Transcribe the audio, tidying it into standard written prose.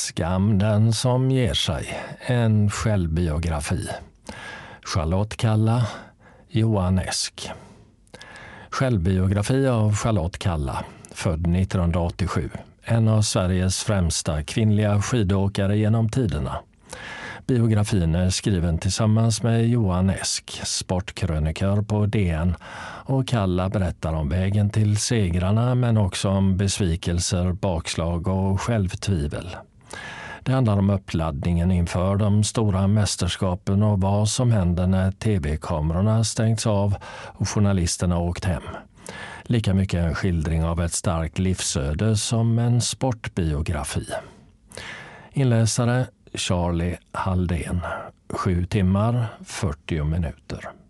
Skam den som ger sig. En självbiografi. Charlotte Kalla, Johan Esk. Självbiografi av Charlotte Kalla, född 1987. En av Sveriges främsta kvinnliga skidåkare genom tiderna. Biografin är skriven tillsammans med Johan Esk, sportkrönikör på DN, och Kalla berättar om vägen till segrarna men också om besvikelser, bakslag och självtvivel. Det handlar om uppladdningen inför de stora mästerskapen och vad som händer när tv-kamerorna stängts av och journalisterna åkt hem. Lika mycket en skildring av ett starkt livsöde som en sportbiografi. Inläsare Charlie Halldén. 7 timmar, 40 minuter.